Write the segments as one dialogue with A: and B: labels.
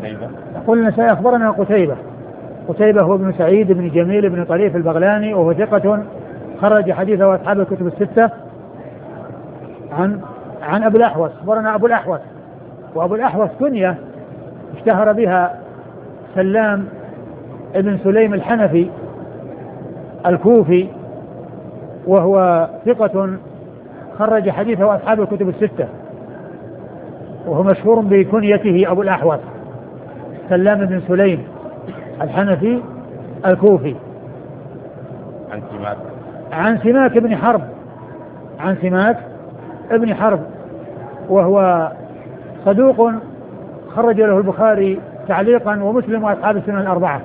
A: قتيبة.
B: يقول النسائي أخبرنا قتيبة هو ابن سعيد بن جميل بن طريف البغلاني وهو ثقة خرج حديثه أصحاب الكتب الستة. عن أبو الأحوص أخبرنا أبو الأحوص، وأبو الأحوص كنية اشتهر بها سلام ابن سليم الحنفي الكوفي، وهو ثقة خرج حديثه أصحاب الكتب الستة، وهو مشهور بكنيته أبو الأحوص سلام بن سليم الحنفي الكوفي. عن سماك ابن حرب وهو صدوق خرج له البخاري تعليقا ومسلم وأصحاب السنن الأربعة.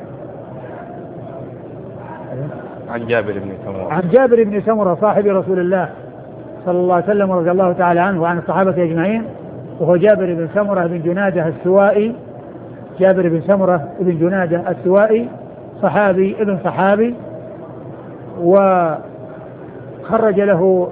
A: عن
B: جابر بن سمرة صاحب رسول الله صلى الله عليه وسلم رضي الله تعالى عنه وعن الصحابة أجمعين، وهو جابر بن سمرة بن جنادة السوائي صحابي وخرج له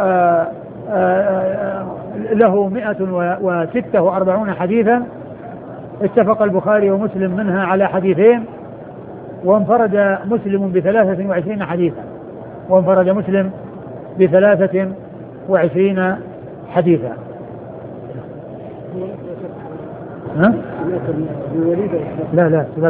B: له 146 حديثا، اتفق البخاري ومسلم منها على حديثين، وانفرد مسلم ب23 حديثا. لا